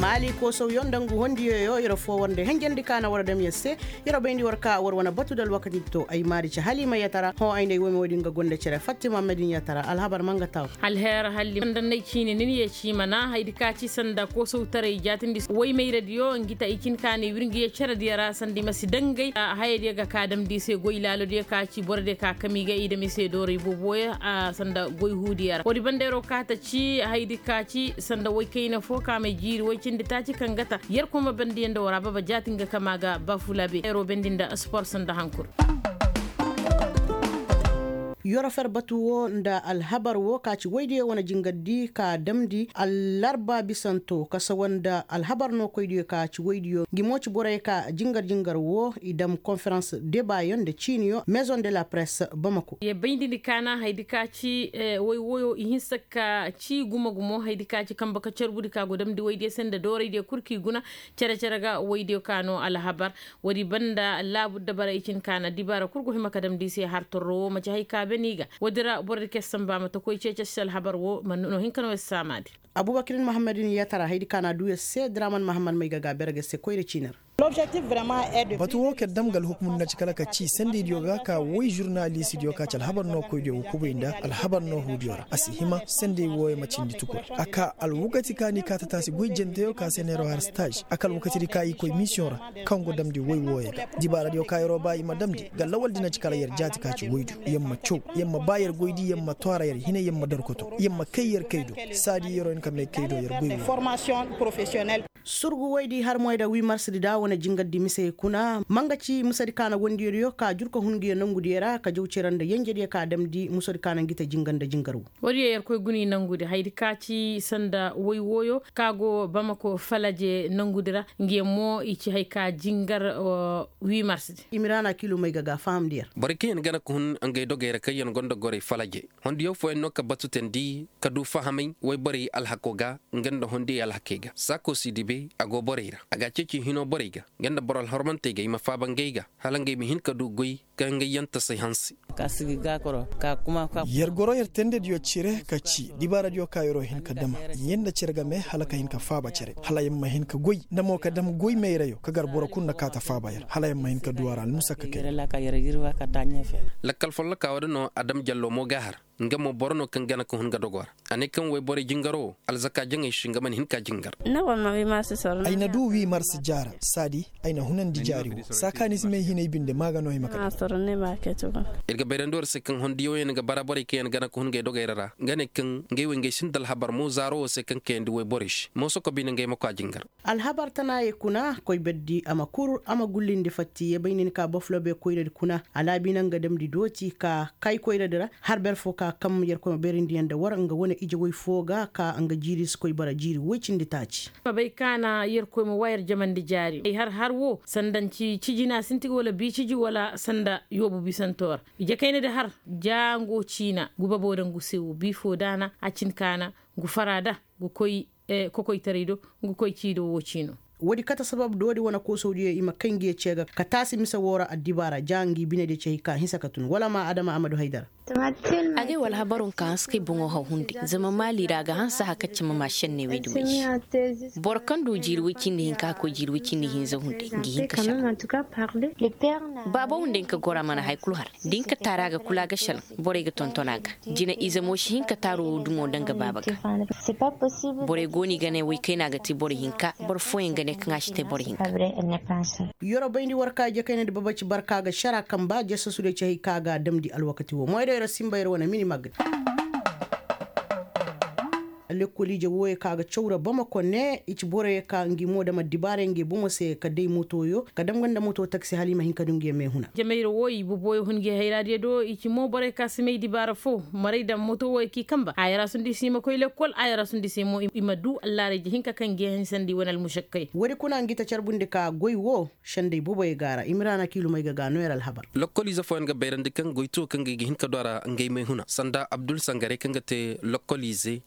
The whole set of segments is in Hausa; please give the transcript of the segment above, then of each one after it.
mali ko sau yondan gu hondi yo ira fo wonde hanjandi kana warda mi yesse ira bendi warka war wana batudal wakati to ay mari ci halima yatara ho ay ndey womi wodi nga gonde cere fatima medin yatara alhabar manga taw alher halli dan nay ci ni ye ci mana haydi ka ci sanda ko sau tare jatindi way may radio ngita ikin kane wirngi ye cere diara sandi masi dangay haydi ga kadam di se goy lalo de ka ci borde ka kami ga ida mi se dore boboya sanda goy hudiyara wodi bandero ka ta ci haydi ka ci sanda way kayna fo ka mai jiri way cindi ta ci kangata yer kuma bandi yanda wara baba jatinga kamaga bafulabe ero bendinda sport sanda hankur yoro fer batu wo nda alhabar wo ka ci wayde wona jingaddi ka damdi allarba bisanto kasa wanda alhabar no koyde ka ci wayde gimo ci boray ka jingar wo idam conference débat yonde chinio maison de la presse bamako ye bayndi kana haydi ka ci woy woyo hinsaka ci gumo haydi ka ci kamba ka cerbudi ka go damdi wayde sende dore de kurki guna cere ga wayde kano alhabar wadi banda labu dabara icin kana dibara kurgo himaka damdi se hartoro ma ci hayka niga wadira borri kessan ba mata koy cece sel habar wo man no hinkano samadi abubakar muhammadin ya tara haydi kana duya se draman muhammad mai gaga berge se koyre chinar l'objectif vraiment est de batu wo kedam gal hukmun na cikala ka ci sandi dioga ka woy journaliste dioga ka habar no koy de ko beinda al habar no hudiora asihima sandi wo ma cindi tukur aka al wugati kani ka tasi goy jente ka senero har stage akal wukati ka yi koy mission ra kango damdi woy woye di bara dio kayro bayi madamdi gal lawal dina cikala yer jati ka ci woydu yamma chow yamma bayer goydi yamma tora yer hina yamma darkoto yamma kayyer kaydo sadi yero en kam kaydo yer goy formation professionnelle surgu waydi har moyda 8 mars di dawo na jingaddi mise kuna mangaci musadi kana wondiriyo ka jurko hungiye nangudiyera ka jawceranda yenjede ka damdi musadi kana gita jinganda jingaru wadi yer koy guni nangude haydi kaci sanda woy woyo kago bamako falaje nangudira ngiye mo ici hayka jingar 8 mars imirana kilo may gaga famdir barke en gana kun angay dogere kay en gondo gore falaje hondi yo fo en nokka batutendi kadu fahamay way bari alhakoga ngenda hondi alhakega sako sidibe ago borira aga ceci hino boriga ganda boral hormantega ima fabangeiga halangay mi hin kadu goy kanga yanta say hansi kasigi gakoro ka kuma ka yer goro yer tende dio cire ka ci dibara dio kayro hin ka dama yenda cirga me halaka hin ka faba cire halayam ma hin ka goy ndamo ka dam goy me reyo ka gar boro kunna ka ta faba yer halayam ma hin ka duwara al musaka ke la ka yer girwa ka tanya fe lakal folla ka wadano adam jallo mo gahar ngamo borno kan gana ko hun ga dogor ane kan way bore jingaro alzaka jangay shingaman hin ka jingar na wama wi mars sor ayna du wi mars jara sadi ayna hunan di jari sakani sime hinay binde magano he makata sor ne ma ke to irga berendor se kan hondi yo en ga barabore ke en gana ko hun ga dogayrara ngane kan ngay we ngay sindal habar mo zaro se kan ke ndi way borish mo soko bin ngay mako jingar al habar tanaye kuna koy beddi amakur amagullinde fatti e baynin ka boflobe koyde kuna ala binanga dem di doti ka kay koyde dara harber foka kam yer ko berindi yanda war nga wona ije woy foga ka nga jiris koy bara jiri wocindi taci babay kana yer ko mo wayar jamandi jari har wo sandanci cijina sinti wala bi ciji wala sanda yobu bisantor je kayne de har jango cina guba bodan gu sewu bi fodana acin kana gu farada gu koy kokoy tarido gu koy cido wocino wadi kata sabab dodi wana ko saudiya ima kangiye cega ka tasi misa wora adibara jangi bine de cehika hisakatun wala ma adama amadu haidar age wal habarun kan ski bungo ha hundi zama mali daga hansa hakacce ma shanne wedu wi borkan do jirwi kinni hinka ko jirwi kinni hinza hundi ngi hinka sha baba hunden ka gora mana haykulu har dinka taraga kula ga shal bore ga tontonaga jina izamo shi hinka taro dumo danga babaga bore goni gane wi kaina ga ti bore hinka bor foyin gane kan ashte bore hinka yoro bayndi warka je kayne de babaci barka ga shara kan ba je sasu de cehika ga damdi alwakati wo moy Simba yer wana mini mag lekoli je woye kaga chawra bamako ne ich bore ka ngi moda ma dibare ngi bumo se ka dey moto yo ka dam ganda moto taxi halima hin kadungi me huna jamayro woyi bu boy hungi hayrade do ich mo bore ka simay dibara fo maray dam moto woy ki kamba ayara sundi sima koy lekol ayara sundi simo imadu allare je hinka kan ge hen sandi wonal mushakkay wori kuna ngi ta charbunde ka goy wo shande bu boy gara imrana kilu may ga no yaral habar lokoli za fo nga beyrande kan goyto kan ge hinka dora ngay me huna sanda abdul sangare kan te lokolize to hugora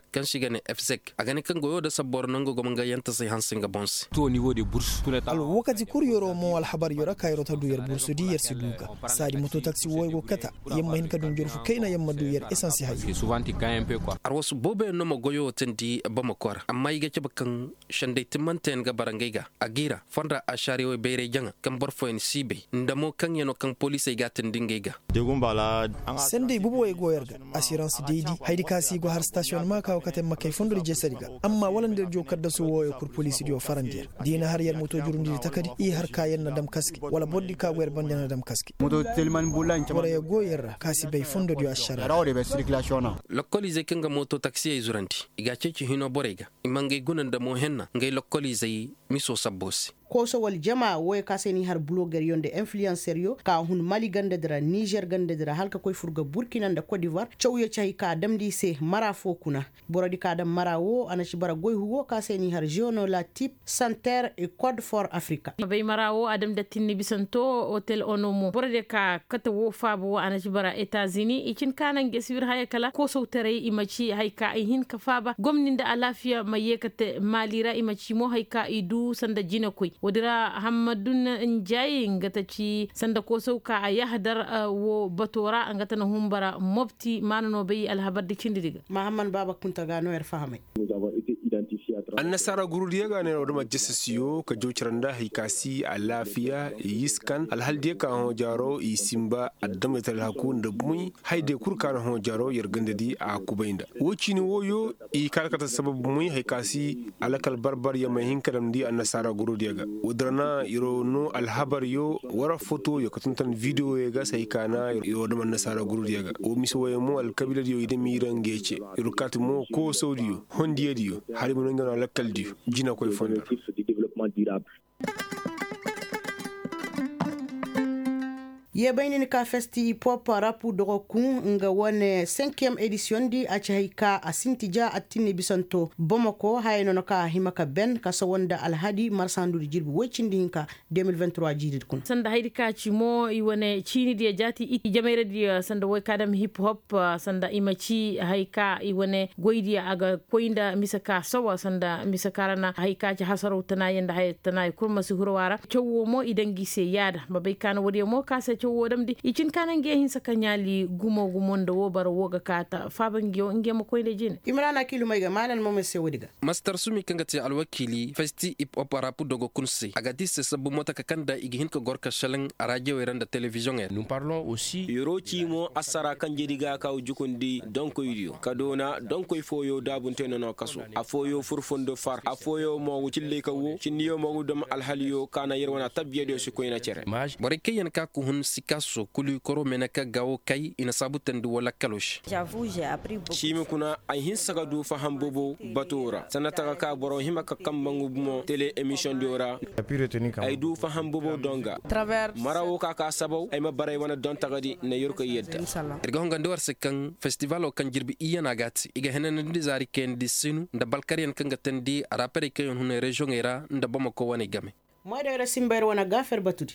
kan shiga ne FSEC a gani kan goyo da sabbor nan gogo manga yanta sai hansin ga bons to niveau de bourse al wakati kur yoro mo al habar yoro kayro ta du yer bourse di yer siduka sadi moto taxi woygo kata yamma hin kadun jorfu kaina yamma du yer essence hay souvent ti gagne un peu quoi arwasu bobe no mo goyo tendi bamakor amma yiga ci bakan shande timanten ga barangaiga agira fonda a shari we bere janga kan borfo en sibe ndamo kan yano kan police ga tendingega degun bala sende bubo e goyerga assurance deedi haydi kasi go har station ma ka wakate makay fondo je sadiga amma wala nder jo kadda so woyo kur police dio farandier dina har yer moto jurundi takadi i har kayen na dam kaski wala boddi ka wer bande na dam kaski moto telman bulan wala e goyerra kasi bay fondo dio ashara rawde be circulation lokolize kenga moto taxi e zuranti iga ceci hino borega imangai gunan da mo henna ngai lokolize miso sabbosi koso wal jama woy kaseni har blogger yonde influencer yo ka hun Mali gande dara Niger gande dara halka koy furga Burkina da Cote d'Ivoire chawye chay ka damdi se mara fokuna borodi ka dam mara wo anachi bara goy hugo kaseni har jono la type Santerre et Code for Africa bay mara wo adam da tinni bisanto hotel onomo borodi ka kata wo fabo anachi bara États-Unis ikin kanan gesir haya kala koso tare imachi hayka hin ka faba gomninda alafiya mayekate malira imachi mo hayka idu sanda jina koy wadira hamadun njayi ngata ci sanda ko sauka a yahdar wo batora ngata na humbara mobti manano bai alhabar dikin diga Muhammad Baba kunta gano yar fahamai an nasara gururiya ga ne wadda majalisasiyo ka jociranda haikasi a lafiya yiskan alhaldiya ka hon jaro isimba addam da talhaku da mui haide kurka na hon jaro yargandadi a kubainda wuci ni woyo i kalkata sababu mui haikasi alakal barbar ya mai hinkaram di an nasara gururiya ga wadrana iro no alhabar yo wara foto yo katuntan video ya ga sai kana yo da man nasara gururiya ga o miso wayo mo alkabila yo ide miran gece iro katmo ko sodiyo hondiye diyo hari mun ngana lakal diyo jina koy fonda ye bayni ka festi pop rapu dogo kun nga wone 5e edition di a chayka asintija atini bisanto Bamako hayno ka himaka ben ka sawanda alhadi marsandu jirbi wecindi hinka 2023 jidid kun sanda haydi ka chimo i wone chini di jati i jamere di sanda way kadam hip hop sanda imachi hayka i wone goydi aga koinda misaka sawa sanda misakarana hayka ci hasaru tana yanda hay tana kurma suhurwara chowo mo idangi se yada babay kana wodi mo ka se wodam di icin kanan ge hin saka nyali gumo da wo bar woga kata faban ge nge mo koyde jin Imrana kilu mai ga malan mo mese wodiga master sumi kangati alwakili festi hip hop rapu dogo kunsi agadi se sabu mota kakanda igihin ko gorka shalan a radio eranda television er nous parlons aussi yoroci mo asara kan jediga ka jukundi donko video kadona donko foyo dabunte no kaso afoyo furfundo far afoyo mo wucille ka wo cinniyo mo dum alhaliyo kana yerwana tabbiye do su koyna cere bore kayen ka ku hun sikaso kulu koro menaka gawo kai ina sabutandu wala kalosh j'avoue j'ai appris beaucoup chimi kuna ay hin saga du faham bobo batora sanata ka boro himaka kambangu mo télé émission diora ay du faham bobo donga travers marawo ka sabaw ay ma bare wana don tagadi ne yorko yedda erga honga ndor sekan festival o kan jirbi iyana gati iga henen ndi zari ken di sinu nda balkarian kanga tendi arapere kayon hune region era nda Bamako wani game moy da rasimbayr wana gafer batudi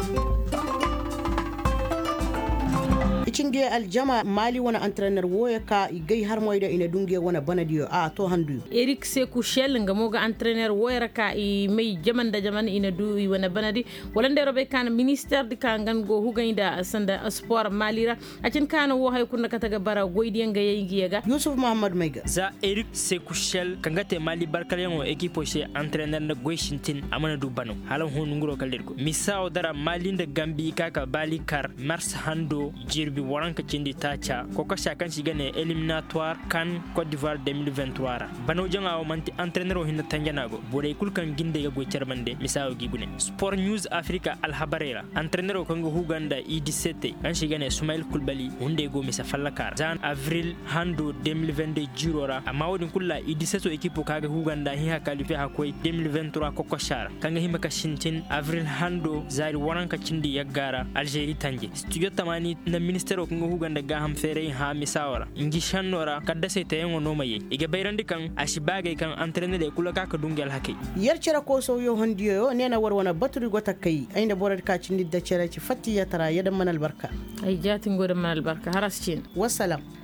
icinge aljama mali wana entraîneur woya ka igay har moyda ina dunge wana banadiyo a to handu Eric Sekou Shell nga moga entraîneur woya ka i may jaman ina du wana banadi wala ndero be kan ministère de kangan go hugayda sanda sport malira acin kana wo hay kunna kataga bara goydi nga yega Yusuf Muhammad Maiga za Eric Sekou Shell kangate mali barkaliyan equipe chez entraîneur na goyshintin amana du bano halan honu nguro kalderko misao dara mali da gambi kaka balikar mars hando jirbi waranka cindi tacha ko ka shakan shigane eliminatoire kan Côte d'Ivoire 2023 bano janga o manti entraîneur hinna tanjanago bore kulkan ginde ga go charbande misao gigune Sport News Africa Al Habarera entraîneur ko ngo huganda i17 kan shigane Soumaïl Koulibaly hunde go misa fallakar jan avril hando 2022 jirora amawodin kulla i17 equipe kaga huganda hi hakalife hakoy 2023 ko shara kanga himaka shintin avril hando zari waranka cindi yagara Algerie tanje studio tamani na minister ko ngo huganda ga ham fere ha misawara ngi shannora kadda sai tayengo no maye iga bayrandi kan ashibage kan entraîner de kula ka dungal hake yar cera ko so yo hondiyo yo nena warwana baturi gota kai ainda borar ka cindi da cera ci fatti ya tara yadan manal barka ay jatin godan manal barka harascin wassalam